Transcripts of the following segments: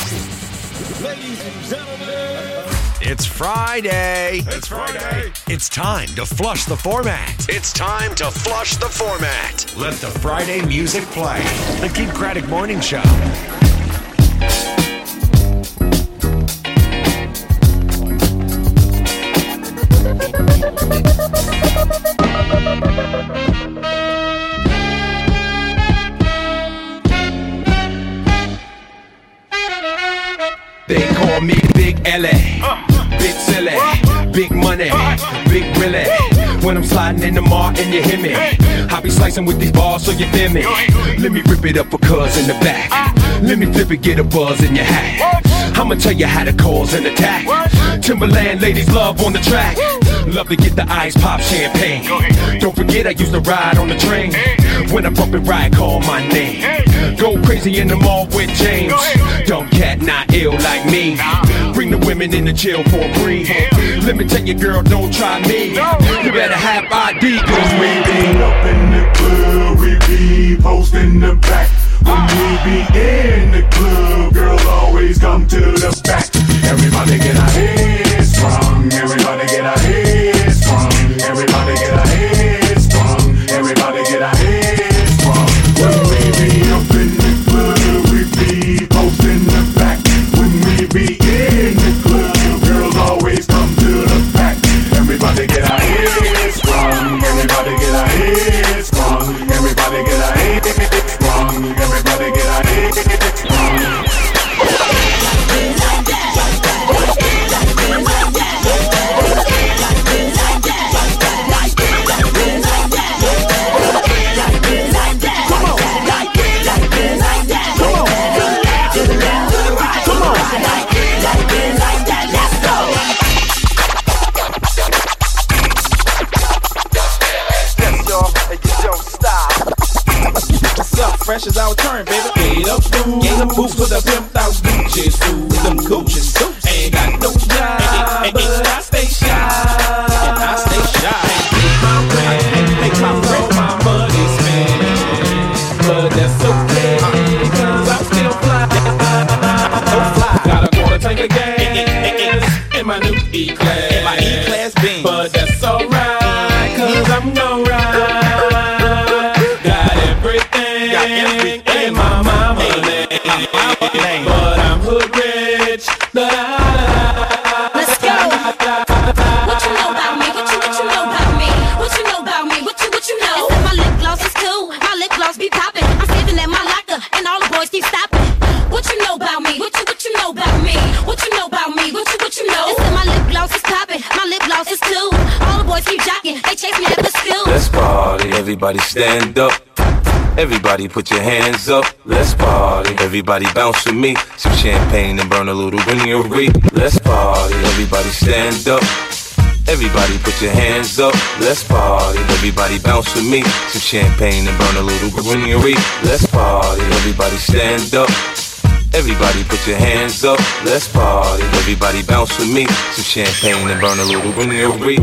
Ladies and gentlemen, it's Friday. It's Friday. It's time to flush the format. It's time to flush the format. Let the Friday music play. The Kid Craddock Morning Show. They call me Big L.A., Big Silly, Big Money, Big Willie. When I'm sliding in the mall and you hear me, I be slicing with these balls so you feel me. Let me rip it up for cuz in the back. Let me flip it, get a buzz in your hat. I'ma tell you how to cause an attack. Timberland ladies love on the track. Love to get the ice pop champagne. Don't forget I used to ride on the train. When I bump and ride, call my name. Go crazy in the mall with James. Dumb cat, not ill like me. Bring the women in the chill for a breeze. Let me tell you, girl, don't try me. You better have ID, cause we be up in the club, we be posting the back. When we be in the club, girls always come to the back. Everybody get our heads sprung. Everybody get our heads sprung. Everybody get our heads sprung. Everybody get our heads sprung. When we be up in the club, we be posting the back. When we be in the club, girls always come to the back. Everybody get our heads sprung. Everybody get our heads sprung. Everybody get our heads sprung. Everybody get our heads sprung. Fresh as our turn, baby. Gave up boots with a pimped out Gucci suit. Them Gucci suits. Ain't got no job, but I stay shy. And I stay shy. Make my rent, make my rent, my money spent. But that's okay, cause I'm still fly. So fly. Got a quarter tank of gas in my new E-Class. In my E-Class Benz. But that's alright, cause I'm gon' ride. Ain't my mama name, but I'm hood rich. Let's go. What you know about me? What you know about me? What you know about me? What you know? They said my lip gloss is cool. My lip gloss be popping. I'm sitting at my locker, and all the boys keep stopping. What you know about me? What you know about me? What you know about me? What you know? They said my lip gloss is popping. My lip gloss is cool. All the boys keep jocking. They chase me after school. Let's party, everybody stand up. Everybody put your hands up, let's party. Everybody bounce with me, some champagne and burn a little greenery. Let's party, everybody stand up. Everybody put your hands up, let's party. Everybody bounce with me, some champagne and burn a little greenery. Let's party, everybody stand up. Everybody put your hands up, let's party. Everybody bounce with me, some champagne and burn a little greenery.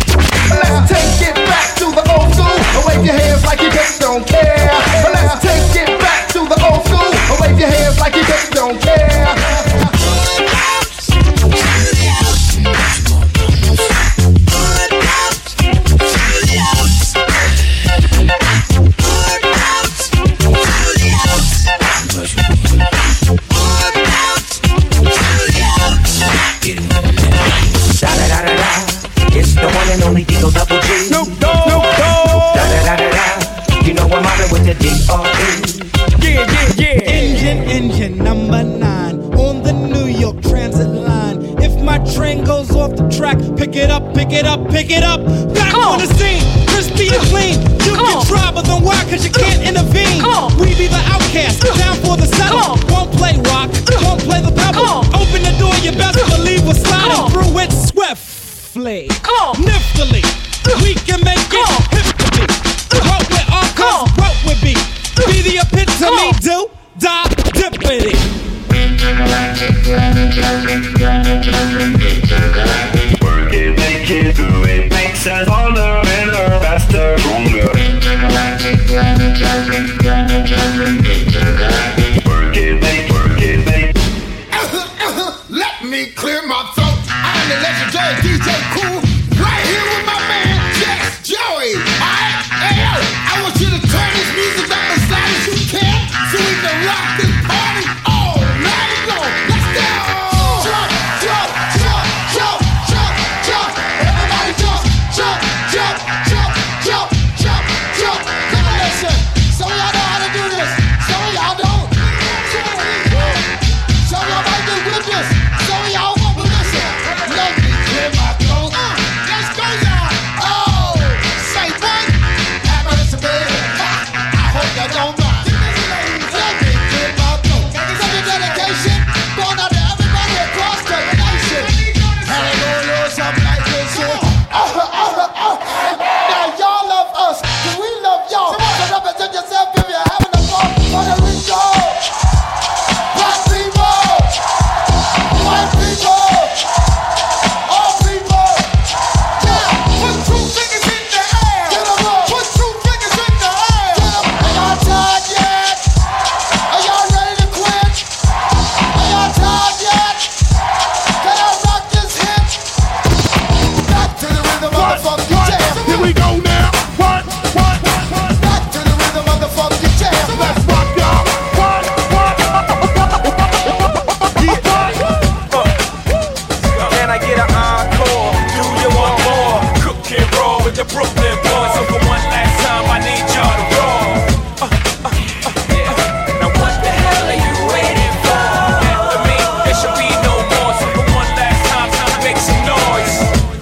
Let's take it back to the old school. Wave your hands like you just don't care. Let's take the D.R.E. Yeah. Engine number 9 on the New York Transit line. If my train goes off the track, pick it up. Back on the scene, crispy and clean. You can try, but then why? Cause you can't intervene. We be the outcast, down for the settle. Won't play rock, won't play the pebble. Open the door, you best believe we're sliding through it swiftly. Niftily, we can make it hippity. What with our cause, what with be the epitome, do, die, dippity. Work it, make it, do it, makes us harder, better, faster, stronger. Work it, make. Let me clear my throat. I'm the legendary DJ Cool, right here with my man Jax Joey. Alright, hey yo, I want you to turn this music up as loud as you can, so we can rock this party all night long. Let's go! Jump, jump, jump, jump, jump, jump. Everybody jump, jump, jump, jump, jump, jump, jump. Come on, listen. Some of y'all know how to do this. Some of y'all don't. Some of y'all might get with this. Some of y'all won't, but listen. Let me clear my throat. Let's go, y'all. Oh, say what? Happen to me. I hope you don't mind. Let me clear my throat. It's a dedication going out to everybody across the nation. And I'm gonna lose something like this here. Now y'all love us, cause we love y'all. So represent yourself if you're having a ball. Puerto Rico, black people, white people, all people. Yeah, put 2 fingers in the air. Get 'em up. Put 2 fingers in the air. Get 'em. Are y'all tired yet? Are y'all ready to quit? Are y'all tired yet? Can I rock this hit? Back to the rhythm of the funky jam. Here we go now. What? Back to the rhythm of the funky jam. Let's rock, y'all. What? Can I get an encore? Do you want more? Cook and roll with the Brooklyn boys. So for one last time, I need y'all to roll. Now what the hell are you waiting for? After me, there should be no more. So for one last time, time to make some noise.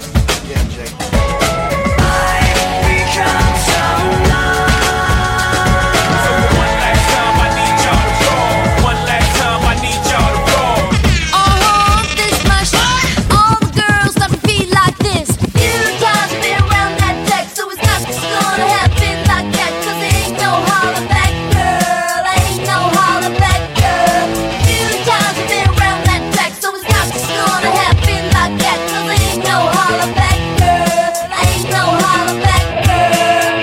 So for one last time, I need y'all to roll. One last time, I need y'all to roll. This much. All the girls love to be like this. Few times been around that deck, so it's not just gonna happen like that. Cause there ain't no holler back, girl. Ain't no holler back, girl. Few times been around that deck, so it's not just gonna happen like that. Cause there ain't no holler back, girl. Ain't no holler back, girl.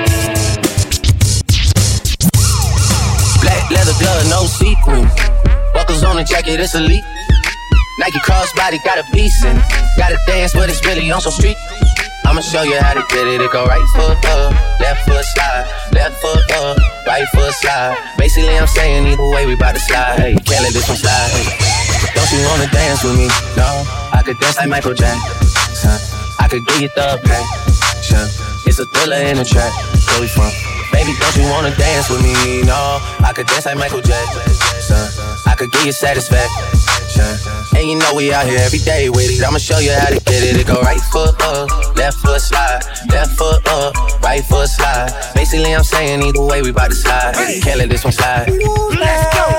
Black leather glove, no sequins. Buckles on the jacket, it's elite. Nike crossbody got a piece in it. Gotta dance, but it's really on some street. I'ma show you how to get it. It go right foot up, left foot slide, left foot up, right foot slide. Basically, I'm saying either way, we bout to slide. Hey, can't let this one slide. Hey. Don't you wanna dance with me? No, I could dance like Michael Jackson. I could give you the passion. It's a thriller in the track. Where we from? Baby, don't you wanna dance with me? No, I could dance like Michael Jackson. I could give you satisfaction. And you know we out here every day with it. I'ma show you how to get it. It go right foot up, left foot slide, left foot up, right foot slide. Basically, I'm saying either way, we bout to slide. Can't let this one slide. Let's go.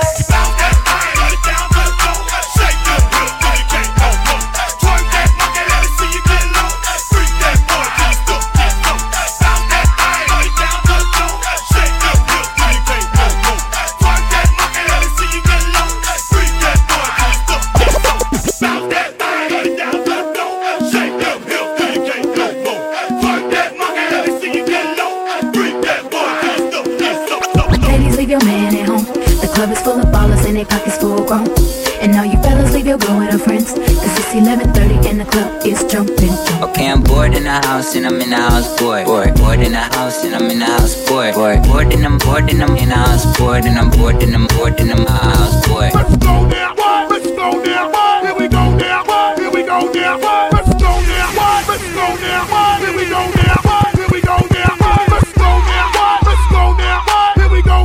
Leave your man at home. The club is full of ballers and their pockets full grown. And all you fellas leave your girl with her friends. Cause it's 11:30 and the club is jumping. Okay, I'm bored in the house and I'm in the house bored. Bored in the house and I'm in the house bored. Bored and I'm bored and I'm in the house bored. And I'm bored and I'm bored and I'm in the house bored. Let's go now. Let's go now. Here we go now. Here we go now. Let's go now. Let's go now. Here we go now. Here we go now. Let's go now. Let's go now. Here we go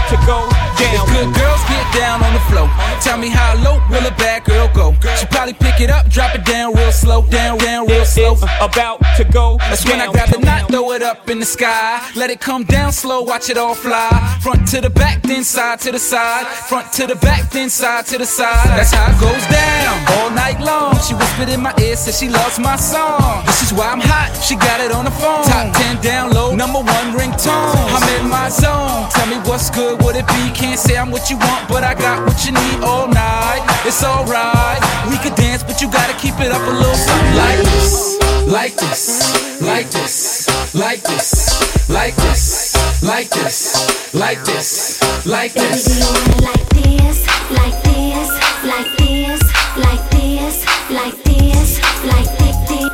to go down. If good girls get down on the floor, tell me how low will a bad girl go? She probably pick it up, drop it down real slow, down real slow. About to go. That's when I grab the knot, throw it up in the sky. Let it come down slow, watch it all fly. Front to the back, then side to the side. Front to the back, then side to the side. That's how it goes down all night long. She whispered in my ear, said she loves my song. This is why I'm hot, she got it on the phone. Top 10 download, #1 ringtone. I'm in my zone, tell me what's good, would it be? Can't say I'm what you want, but I got what you need all night. It's alright, we could dance, but you gotta keep it up a little something like this. Like this, like this, like this, like this, like this, like this, like this. Baby, do you want it like this, like this, like this, like this, like this, like this?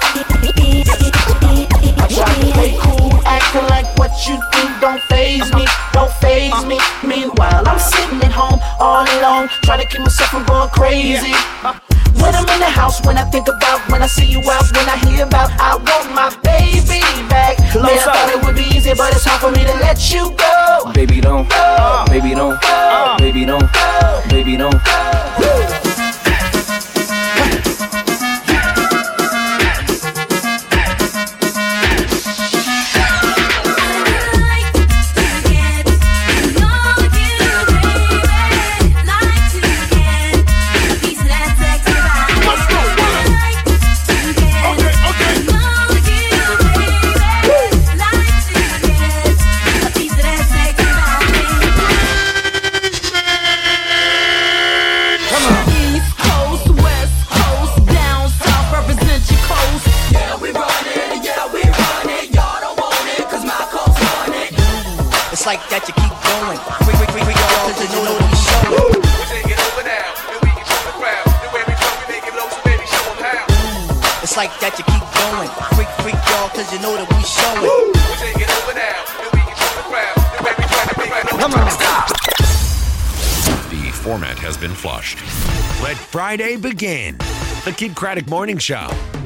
I try to play cool, acting like what you do don't faze me, don't faze me. Meanwhile, I'm sitting at home all alone, trying to keep myself from going crazy. When I'm in the house, when I think about, when I see you out, when I hear about, I want my baby back. Man, I thought it would be easy, but it's hard for me to let you go. Baby don't, baby don't, baby don't, baby don't. Like that, you keep going. Freak, y'all, cause you know that we show it. We take it over now, then we can show the crowd. The way we flow, we make it low, so baby, show them how. It's like that, you keep going. Freak, y'all, cause you know that we show it. We take it over now, then we can show the crowd. The way we try to make it low. Come on, stop. The format has been flushed. Let Friday begin. The Kid Craddock Morning Show.